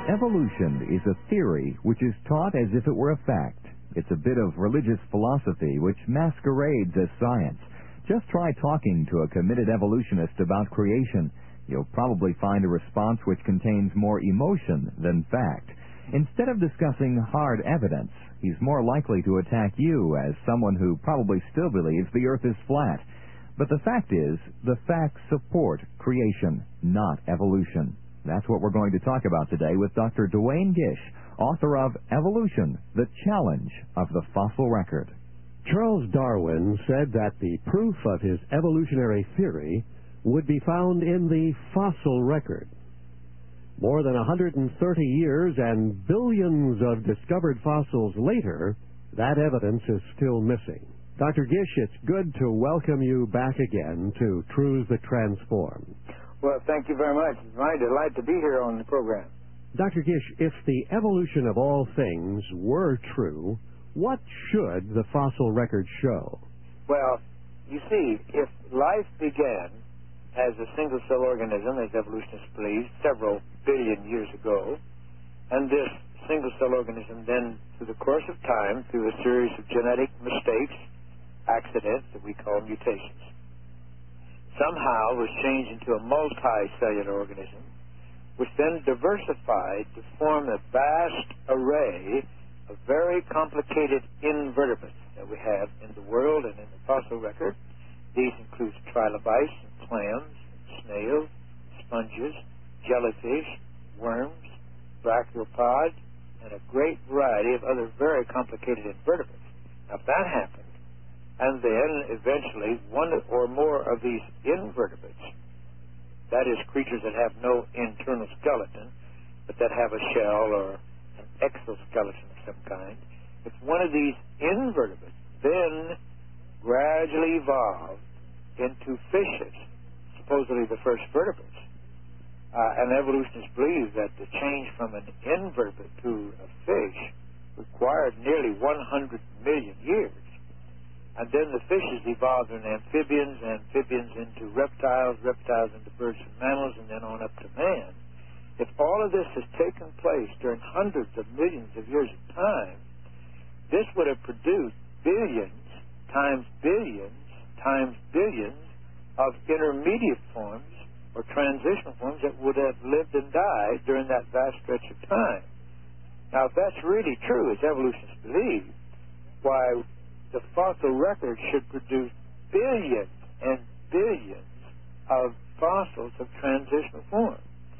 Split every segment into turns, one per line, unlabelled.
Evolution is a theory which is taught as if it were a fact. It's a bit of religious philosophy which masquerades as science. Just try talking to a committed evolutionist about creation. You'll probably find a response which contains more emotion than fact. Instead of discussing hard evidence, he's more likely to attack you as someone who probably still believes the earth is flat. But the fact is, the facts support creation, not evolution. That's what we're going to talk about today with Dr. Duane Gish, author of Evolution, The Challenge of the Fossil Record.
Charles Darwin said that the proof of his evolutionary theory would be found in the fossil record. More than 130 years and billions of discovered fossils later, that evidence is still missing. Dr. Gish, it's good to welcome you back again to Truths That Transform.
Well, thank you very much. It's my delight to be here on the program.
Dr. Gish, if the evolution of all things were true, what should the fossil record show?
Well, you see, if life began as a single-cell organism, as evolutionists believe, several billion years ago, and this single-cell organism then, through the course of time, through a series of genetic mistakes, accidents that we call mutations, somehow was changed into a multicellular organism, which then diversified to form a vast array of very complicated invertebrates that we have in the world and in the fossil record. These include trilobites, and clams, and snails, sponges, jellyfish, worms, brachiopods, and a great variety of other very complicated invertebrates. Now, if that happened, and then eventually one or more of these invertebrates, that is, creatures that have no internal skeleton, but that have a shell or an exoskeleton of some kind, if one of these invertebrates then gradually evolved into fishes, supposedly the first vertebrates, and evolutionists believe that the change from an invertebrate to a fish required nearly 100 million years. And then the fishes evolved into amphibians, amphibians into reptiles, reptiles into birds and mammals, and then on up to man. If all of this has taken place during hundreds of millions of years of time, this would have produced billions times billions times billions of intermediate forms or transitional forms that would have lived and died during that vast stretch of time. Now, if that's really true, as evolutionists believe, why, the fossil record should produce billions and billions of fossils of transitional form.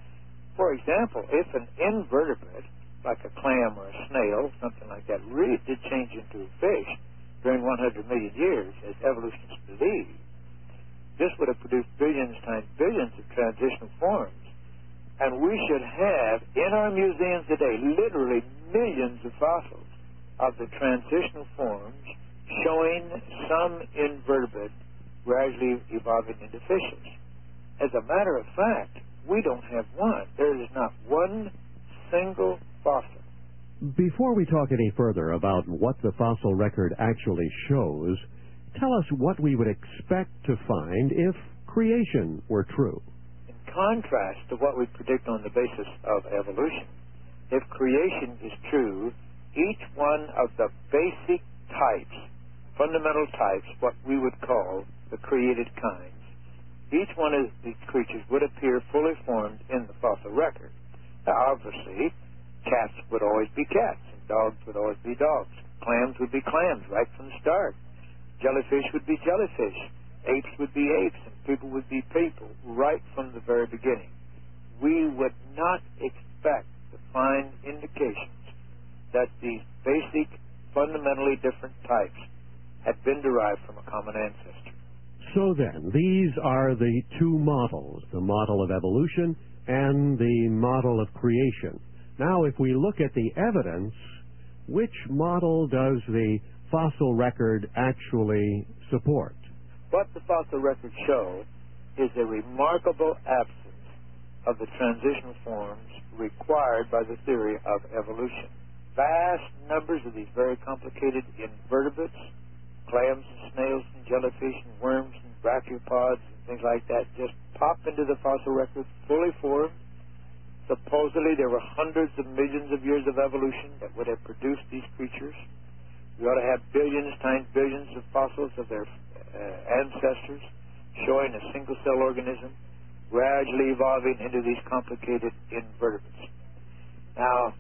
For example, if an invertebrate, like a clam or a snail, something like that, really did change into a fish during 100 million years, as evolutionists believe, this would have produced billions times billions of transitional forms. And we should have, in our museums today, literally millions of fossils of the transitional forms showing some invertebrate gradually evolving into fishes. As a matter of fact, we don't have one. There is not one single fossil.
Before we talk any further about what the fossil record actually shows, tell us what we would expect to find if creation were true.
In contrast to what we predict on the basis of evolution, if creation is true, each one of the basic types, fundamental types, what we would call the created kinds, each one of these creatures would appear fully formed in the fossil record. Now, obviously, cats would always be cats, and dogs would always be dogs. Clams would be clams right from the start. Jellyfish would be jellyfish. Apes would be apes, and people would be people right from the very beginning. We would not expect to find indications that these basic, fundamentally different types had been derived from a common ancestor.
So then, these are the two models, the model of evolution and the model of creation. Now, if we look at the evidence, which model does the fossil record actually support?
What the fossil records show is a remarkable absence of the transitional forms required by the theory of evolution. Vast numbers of these very complicated invertebrates, clams and snails and jellyfish and worms and brachiopods and things like that, just pop into the fossil record fully formed, so supposedly there were hundreds of millions of years of evolution that would have produced these creatures. We ought to have billions times billions of fossils of their ancestors showing a single-cell organism gradually evolving into these complicated invertebrates. Now,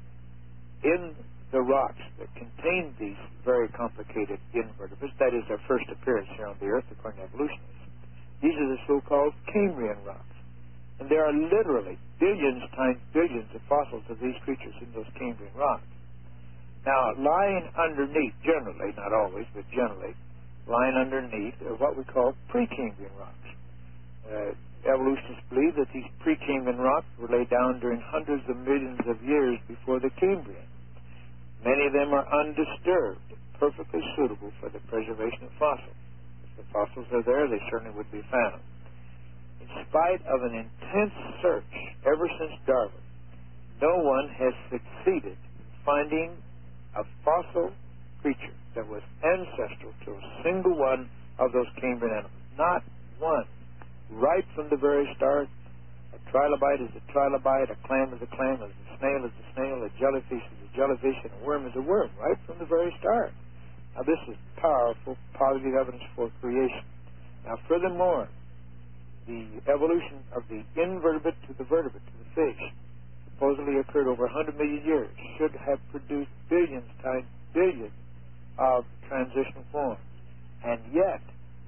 in the rocks that contain these very complicated invertebrates, that is their first appearance here on the Earth according to evolutionists, these are the so-called Cambrian rocks. And there are literally billions times billions of fossils of these creatures in those Cambrian rocks. Now, lying underneath, generally, not always, but generally, lying underneath are what we call Precambrian rocks. Evolutionists believe that these Precambrian rocks were laid down during hundreds of millions of years before the Cambrian. Many of them are undisturbed, perfectly suitable for the preservation of fossils. If the fossils are there, they certainly would be found. In spite of an intense search ever since Darwin, no one has succeeded in finding a fossil creature that was ancestral to a single one of those Cambrian animals. Not one. Right from the very start, a trilobite is a trilobite, a clam is a clam, a snail is a snail, a jellyfish is a jellyfish, and a worm is a worm, right from the very start. Now, this is powerful, positive evidence for creation. Now, furthermore, the evolution of the invertebrate to the vertebrate, to the fish, supposedly occurred over 100 million years, should have produced billions times billions of transitional forms. And yet,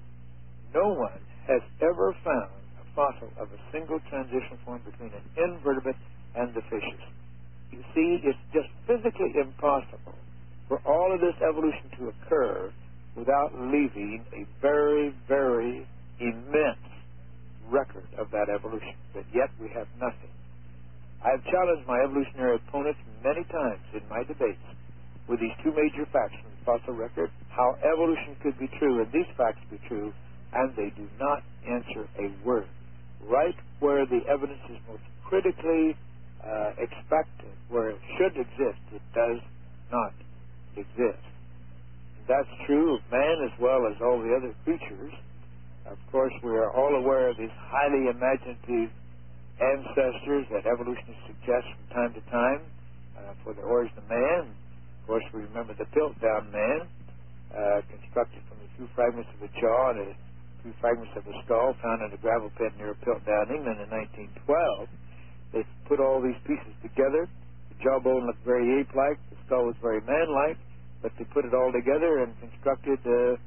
no one has ever found a fossil of a single transitional form between an invertebrate and the fishes. You see, it's just physically impossible for all of this evolution to occur without leaving a very, very immense record of that evolution. But yet we have nothing. I have challenged my evolutionary opponents many times in my debates with these two major facts from the fossil record, how evolution could be true and these facts be true, and they do not answer a word. Right where the evidence is most critically expected, where it should exist, it does not exist. That's true of man as well as all the other creatures. Of course, we are all aware of these highly imaginative ancestors that evolutionists suggest from time to time for the origin of man. Of course, we remember the Piltdown man, constructed from a few fragments of a jaw and a few fragments of a skull found in a gravel pit near Piltdown, England in 1912. They put all these pieces together. The jawbone looked very ape-like. The skull was very man-like. But they put it all together and constructed a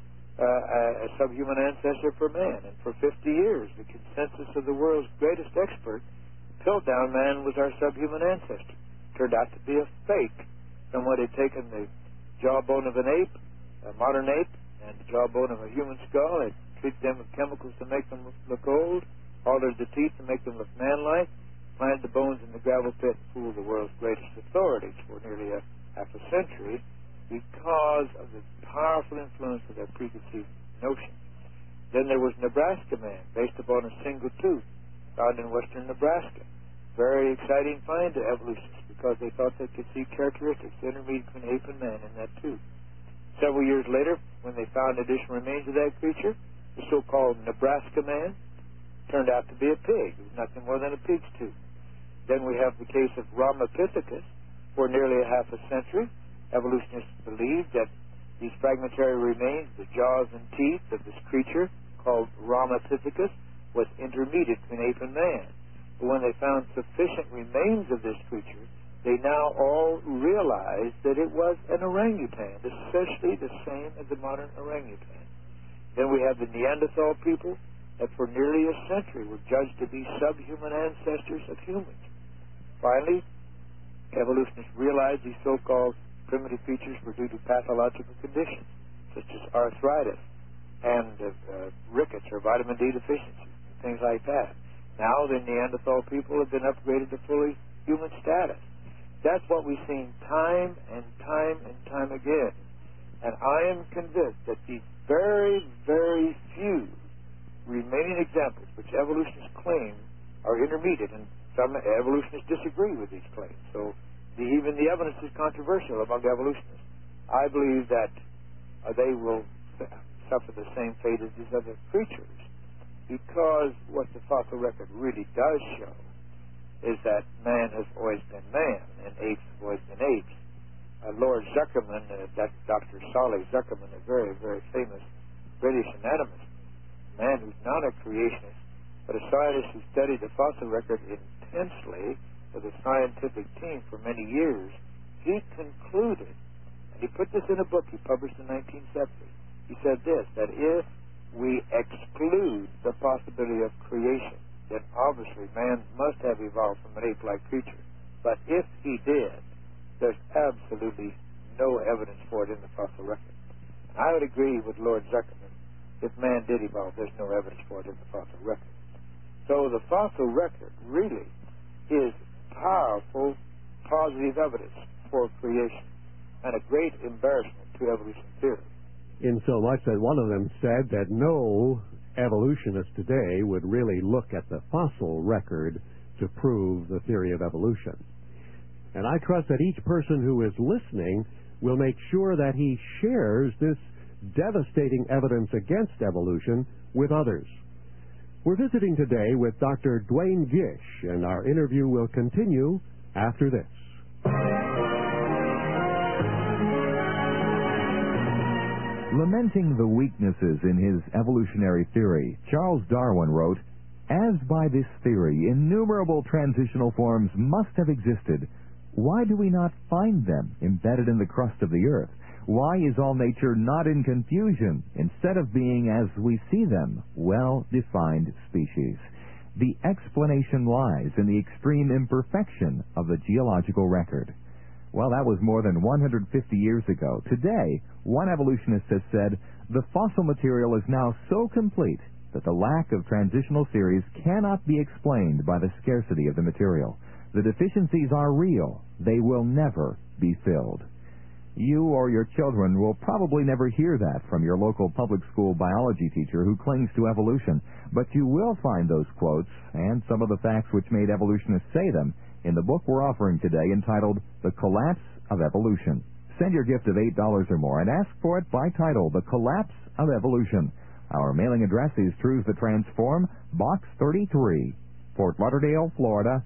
subhuman ancestor for man. And for 50 years, the consensus of the world's greatest expert, Piltdown man, was our subhuman ancestor. Turned out to be a fake. Someone had taken the jawbone of an ape, a modern ape, and the jawbone of a human skull, had treated them with chemicals to make them look old, altered the teeth to make them look man-like, planted the bones in the gravel pit, and fooled the world's greatest authorities for nearly half a century, because of the powerful influence of their preconceived notion. Then there was Nebraska man, based upon a single tooth found in western Nebraska. Very exciting find to evolutionists because they thought they could see characteristics intermediate between ape and man in that tooth. Several years later, when they found additional remains of that creature, the so-called Nebraska man turned out to be a pig. It was nothing more than a pig's tooth. Then we have the case of Ramapithecus. For nearly a half a century, evolutionists believed that these fragmentary remains, the jaws and teeth of this creature called Ramapithecus, was intermediate between ape and man. But when they found sufficient remains of this creature, they now all realized that it was an orangutan, essentially the same as the modern orangutan. Then we have the Neanderthal people that for nearly a century were judged to be subhuman ancestors of humans. Finally, evolutionists realized these so-called primitive features were due to pathological conditions, such as arthritis and rickets or vitamin D deficiency, things like that. Now the Neanderthal people have been upgraded to fully human status. That's what we've seen time and time and time again. And I am convinced that these very, very few remaining examples, which evolutionists claim are intermediate, and some evolutionists disagree with these claims. So even the evidence is controversial among evolutionists. I believe that they will suffer the same fate as these other creatures, because what the fossil record really does show is that man has always been man and apes have always been apes. Lord Zuckerman, Dr. Solly Zuckerman, a very, very famous British anatomist, a man who's not a creationist, but a scientist who studied the fossil record intensely with a scientific team for many years, he concluded, and he put this in a book he published in 1970, he said this, that if we exclude the possibility of creation, then obviously man must have evolved from an ape-like creature. But if he did, there's absolutely no evidence for it in the fossil record. And I would agree with Lord Zuckerman, if man did evolve, there's no evidence for it in the fossil record. So the fossil record really is powerful, positive evidence for creation and a great embarrassment to evolution theory.
In so much that one of them said that no evolutionist today would really look at the fossil record to prove the theory of evolution. And I trust that each person who is listening will make sure that he shares this devastating evidence against evolution with others. We're visiting today with Dr. Duane Gish, and our interview will continue after this.
Lamenting the weaknesses in his evolutionary theory, Charles Darwin wrote, "As by this theory innumerable transitional forms must have existed, why do we not find them embedded in the crust of the earth? Why is all nature not in confusion, instead of being, as we see them, well-defined species? The explanation lies in the extreme imperfection of the geological record." Well, that was more than 150 years ago. Today, one evolutionist has said, the fossil material is now so complete that the lack of transitional series cannot be explained by the scarcity of the material. The deficiencies are real. They will never be filled. You or your children will probably never hear that from your local public school biology teacher who clings to evolution, but you will find those quotes and some of the facts which made evolutionists say them in the book we're offering today entitled The Collapse of Evolution. Send your gift of $8 or more and ask for it by title, The Collapse of Evolution. Our mailing address is Truth to Transform, Box 33, Fort Lauderdale, Florida,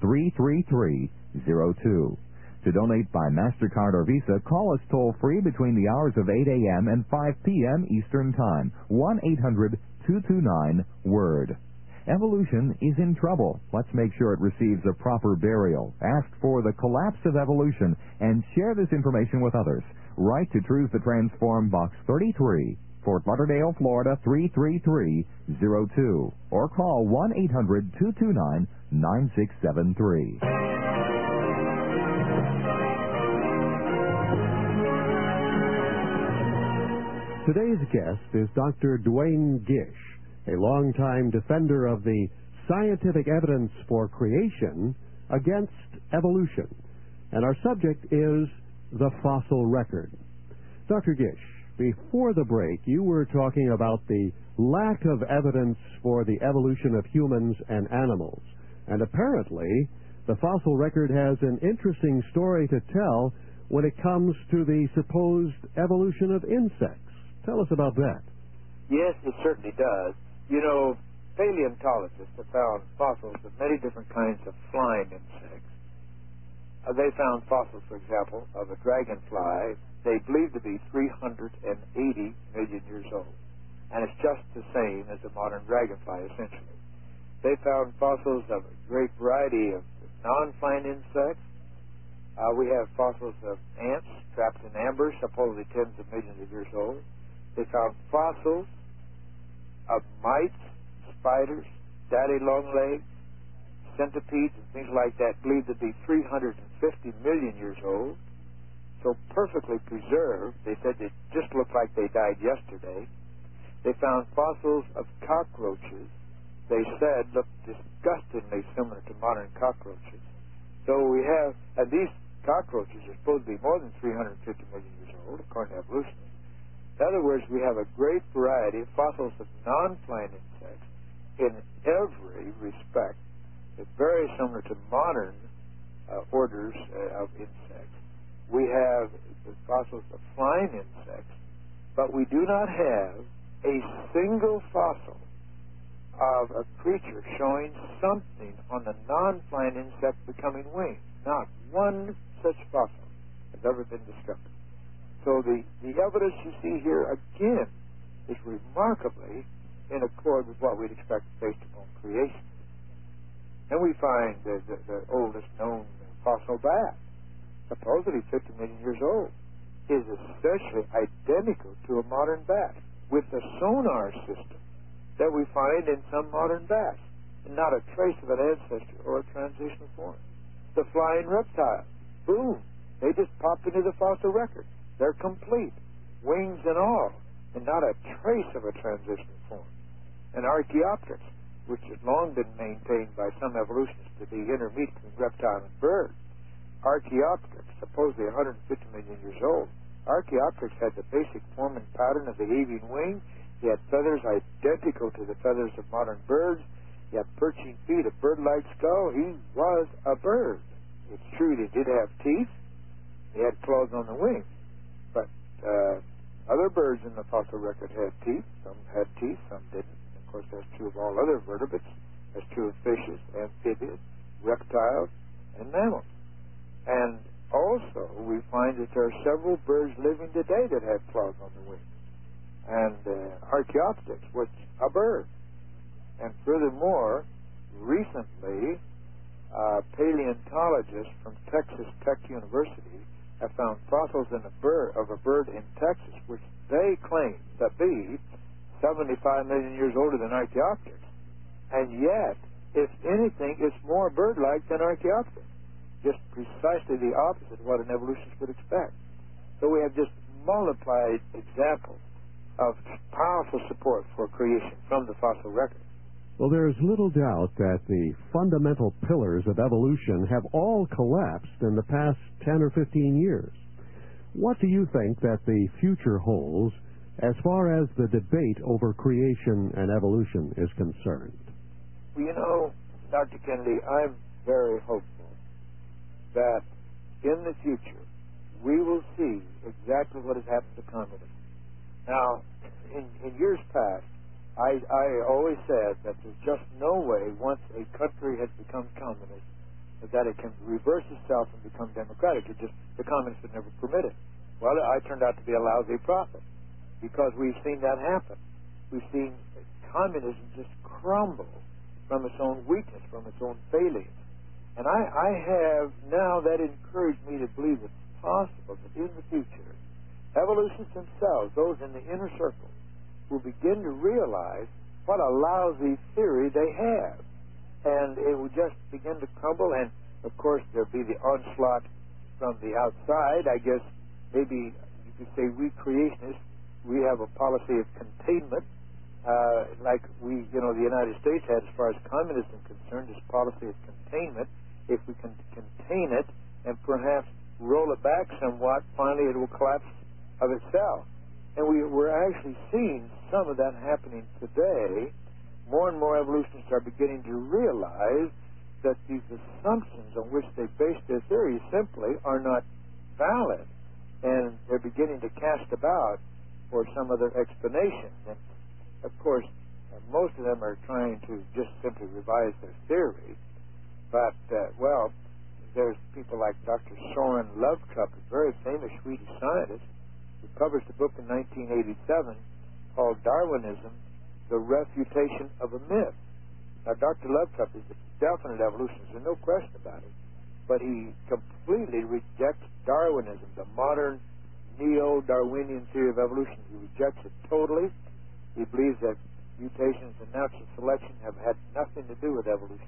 33302. To donate by MasterCard or Visa, call us toll-free between the hours of 8 a.m. and 5 p.m. Eastern Time, 1-800-229-WORD. Evolution is in trouble. Let's make sure it receives a proper burial. Ask for The Collapse of Evolution and share this information with others. Write to Truth to Transform, Box 33, Fort Lauderdale, Florida, 33302. Or call 1-800-229-9673.
Today's guest is Dr. Duane Gish, a longtime defender of the scientific evidence for creation against evolution. And our subject is the fossil record. Dr. Gish, before the break, you were talking about the lack of evidence for the evolution of humans and animals. And apparently, the fossil record has an interesting story to tell when it comes to the supposed evolution of insects. Tell us about that.
Yes, it certainly does. You know, paleontologists have found fossils of many different kinds of flying insects. They found fossils, for example, of a dragonfly they believe to be 380 million years old. And it's just the same as a modern dragonfly, essentially. They found fossils of a great variety of non-flying insects. We have fossils of ants trapped in amber, supposedly tens of millions of years old. They found fossils of mites, spiders, daddy long-legs, centipedes, and things like that, believed to be 350 million years old. So perfectly preserved. They said they just looked like they died yesterday. They found fossils of cockroaches. They said looked disgustingly similar to modern cockroaches. So we have, and these cockroaches are supposed to be more than 350 million years old, according to evolutionists. In other words, we have a great variety of fossils of non-flying insects in every respect. It's very similar to modern orders of insects. We have the fossils of flying insects, but we do not have a single fossil of a creature showing something on the non-flying insect becoming winged. Not one such fossil has ever been discovered. So the evidence you see here again is remarkably in accord with what we'd expect based upon creation. And we find the oldest known fossil bat, supposedly 50 million years old, is essentially identical to a modern bat with the sonar system that we find in some modern bats, and not a trace of an ancestor or a transitional form. The flying reptiles, boom, they just pop into the fossil record. They're complete, wings and all, and not a trace of a transitional form. And Archaeopteryx, which has long been maintained by some evolutionists to be intermediate between reptile and bird. Archaeopteryx, supposedly 150 million years old, Archaeopteryx had the basic form and pattern of the avian wing. He had feathers identical to the feathers of modern birds. He had perching feet, a bird-like skull. He was a bird. It's true he did have teeth. He had claws on the wings. But other birds in the fossil record had teeth. Some had teeth, some didn't. Of course, that's true of all other vertebrates. That's true of fishes, amphibians, reptiles, and mammals. And also, we find that there are several birds living today that have claws on the wings. And Archaeopteryx was a bird. And furthermore, recently, paleontologists from Texas Tech University have found fossils of a bird in Texas, which they claim to be 75 million years older than Archaeopteryx. And yet, if anything, it's more bird-like than Archaeopteryx. Just precisely the opposite of what an evolutionist would expect. So we have just multiplied examples of powerful support for creation from the fossil record.
Well, there's little doubt that the fundamental pillars of evolution have all collapsed in the past 10 or 15 years. What do you think that the future holds as far as the debate over creation and evolution is concerned?
Well, you know, Dr. Kennedy, I'm very hopeful that in the future we will see exactly what has happened to communism. Now, in years past, I always said that there's just no way, once a country has become communist, that it can reverse itself and become democratic. The communists would never permit it. Well, I turned out to be a lousy prophet, because we've seen that happen. We've seen communism just crumble from its own weakness, from its own failings. And I have now that encouraged me to believe it's possible that in the future, evolutionists themselves, those in the inner circle, will begin to realize what a lousy theory they have. And it will just begin to crumble, and of course there'll be the onslaught from the outside. I guess maybe you could say we creationists, we have a policy of containment, like the United States had as far as communism is concerned, this policy of containment. If we can contain it and perhaps roll it back somewhat, finally it will collapse of itself. And we're actually seeing some of that happening today. More and more evolutionists are beginning to realize that these assumptions on which they base their theories simply are not valid, and they're beginning to cast about for some other explanation. And of course, most of them are trying to just simply revise their theory. But, there's people like Dr. Soren Lovecup, a very famous Swedish scientist, who published a book in 1987 called Darwinism, The Refutation of a Myth. Now, Dr. Lovecup is a definite evolutionist, there's no question about it, but he completely rejects Darwinism, the modern neo-Darwinian theory of evolution. He rejects it totally. He believes that mutations and natural selection have had nothing to do with evolution.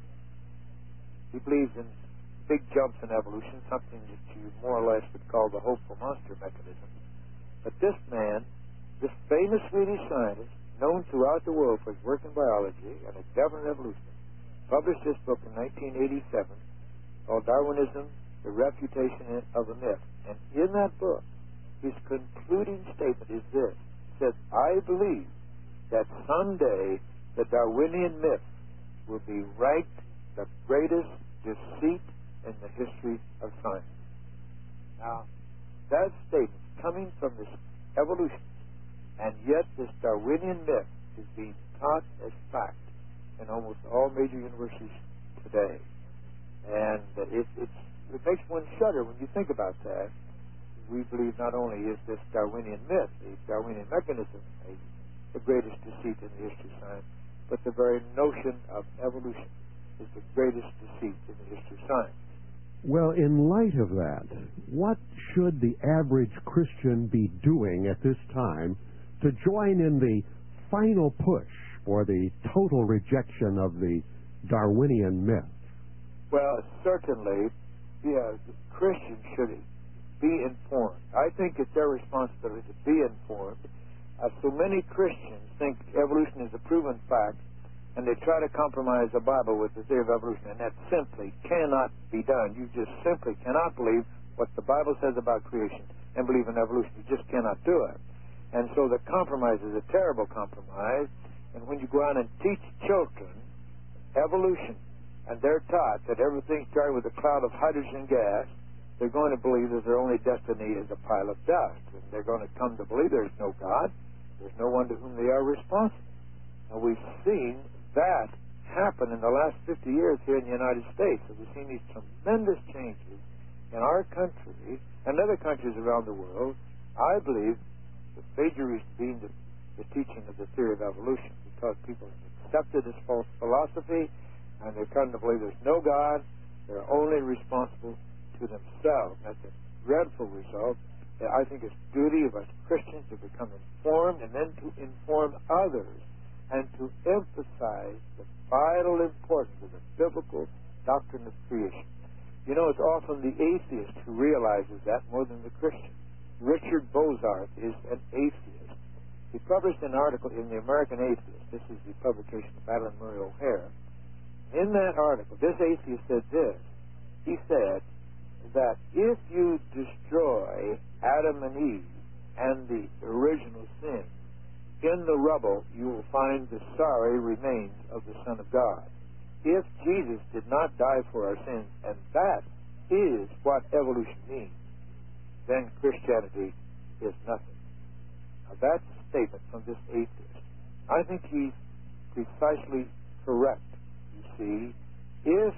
He believes in big jumps in evolution, something that you more or less would call the hopeful monster mechanism. But this man, this famous Swedish scientist, known throughout the world for his work in biology and a definite evolutionist, published this book in 1987 called Darwinism, The Refutation of a Myth. And in that book, his concluding statement is this. He says, I believe that someday the Darwinian myth will be ranked the greatest deceit in the history of science. Now, that statement coming from this evolutionist, and yet this Darwinian myth is being taught as fact in almost all major universities today. And it makes one shudder when you think about that. We believe not only is this Darwinian myth, the Darwinian mechanism, the greatest deceit in the history of science, but the very notion of evolution is the greatest deceit in the history of science.
Well, in light of that, what should the average Christian be doing at this time to join in the final push for the total rejection of the Darwinian myth?
Well, certainly, Christians should be informed. I think it's their responsibility to be informed. So many Christians think evolution is a proven fact, and they try to compromise the Bible with the theory of evolution, and that simply cannot be done. You just simply cannot believe what the Bible says about creation and believe in evolution. You just cannot do it. And so the compromise is a terrible compromise, and when you go out and teach children evolution, and they're taught that everything started with a cloud of hydrogen gas, they're going to believe that their only destiny is a pile of dust. And they're going to come to believe there's no God. There's no one to whom they are responsible. And we've seen that happen in the last 50 years here in the United States. So we've seen these tremendous changes in our country and other countries around the world. I believe the major reason being the teaching of the theory of evolution, because people have accepted this false philosophy, and they're come to believe there's no God. They're only responsible to themselves. That's a dreadful result. I think it's duty of us Christians to become informed and then to inform others and to emphasize the vital importance of the biblical doctrine of creation. You know, it's often the atheist who realizes that more than the Christian. Richard Bozarth is an atheist. He published an article in the American Atheist. This is the publication of Madeline Murray O'Hare. In that article, this atheist said this. He said that if you destroy Adam and Eve and the original sin, in the rubble you will find the sorry remains of the Son of God. If Jesus did not die for our sins, and that is what evolution means, then Christianity is nothing. Now that's a statement from this atheist. I think he's precisely correct. You see, if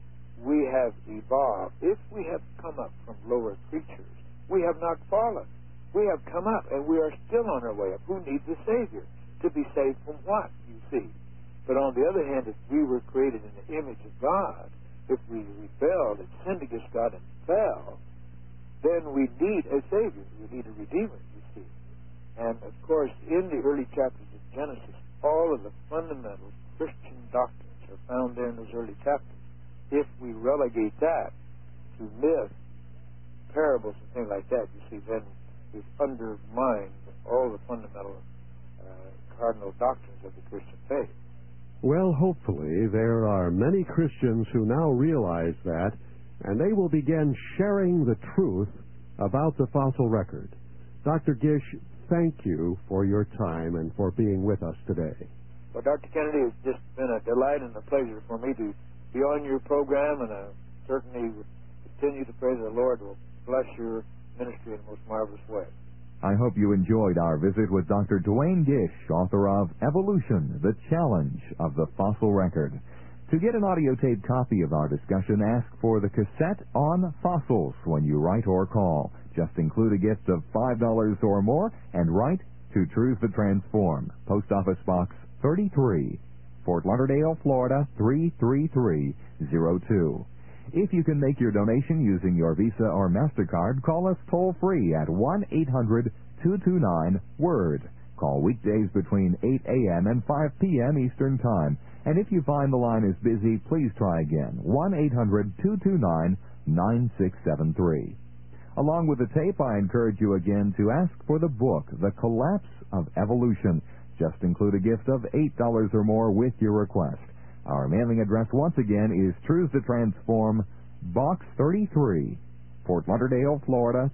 we have evolved, if we have come up from lower creatures, we have not fallen. We have come up, and we are still on our way up. Who needs a Savior? To be saved from what, you see? But on the other hand, if we were created in the image of God, if we rebelled and sinned against God and fell, then we need a Savior. We need a Redeemer, you see. And, of course, in the early chapters of Genesis, all of the fundamental Christian doctrines are found there in those early chapters. If we relegate that to myth, parables, and things like that, you see, then we've undermined all the fundamental cardinal doctrines of the Christian faith.
Well, hopefully there are many Christians who now realize that, and they will begin sharing the truth about the fossil record. Dr. Gish, thank you for your time and for being with us today.
Well, Dr. Kennedy, it's just been a delight and a pleasure for me to be on your program, and I certainly would continue to pray that the Lord will bless your ministry in the most marvelous way.
I hope you enjoyed our visit with Dr. Duane Gish, author of Evolution, The Challenge of the Fossil Record. To get an audio tape copy of our discussion, ask for the cassette on fossils when you write or call. Just include a gift of $5 or more and write to Truth to Transform, Post Office Box 33, Fort Lauderdale, Florida 33302. If you can make your donation using your Visa or MasterCard, call us toll-free at 1-800-229-WORD. Call weekdays between 8 a.m. and 5 p.m. Eastern Time. And if you find the line is busy, please try again. 1-800-229-9673. Along with the tape, I encourage you again to ask for the book, The Collapse of Evolution. Just include a gift of $8 or more with your request. Our mailing address, once again, is Truth to Transform, Box 33, Fort Lauderdale, Florida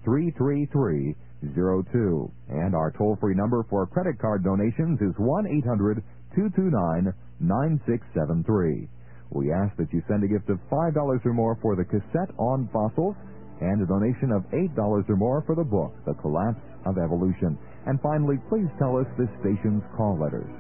33302. And our toll-free number for credit card donations is 1-800-229-9673. We ask that you send a gift of $5 or more for the cassette on fossils and a donation of $8 or more for the book, The Collapse of Evolution. And finally, please tell us this station's call letters.